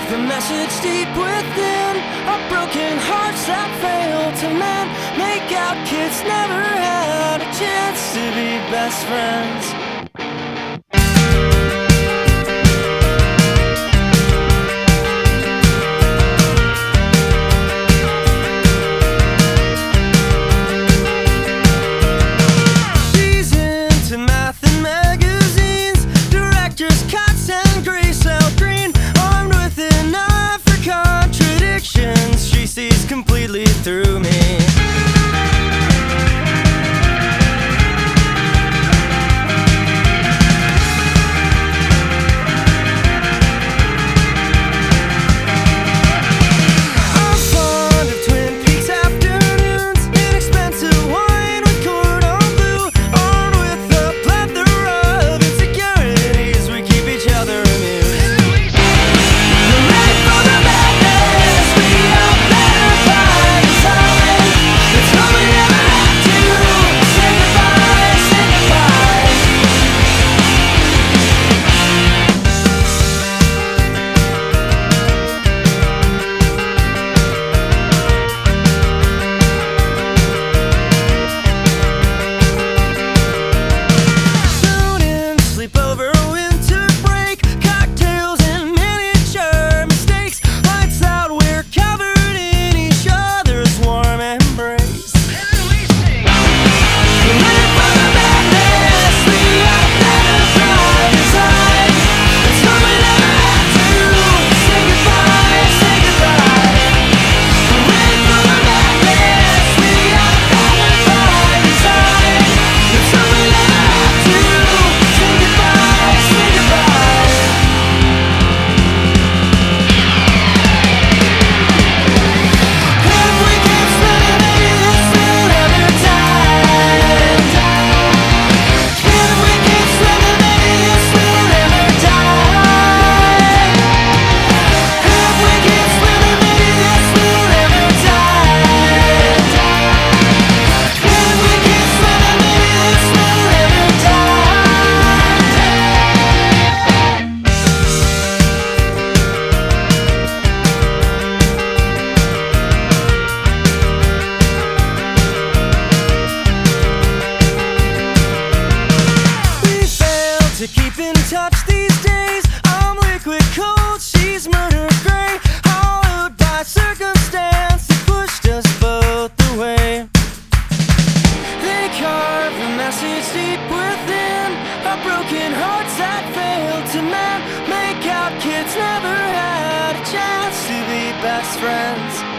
the message deep within our broken hearts that fail to mend. Make out kids never had a chance to be best friends. Completely through me. To keep in touch these days, I'm liquid cold, she's murder gray, hollowed by circumstance that pushed us both away. They carve a message deep within our broken hearts that failed to mend. Make out kids never had a chance to be best friends.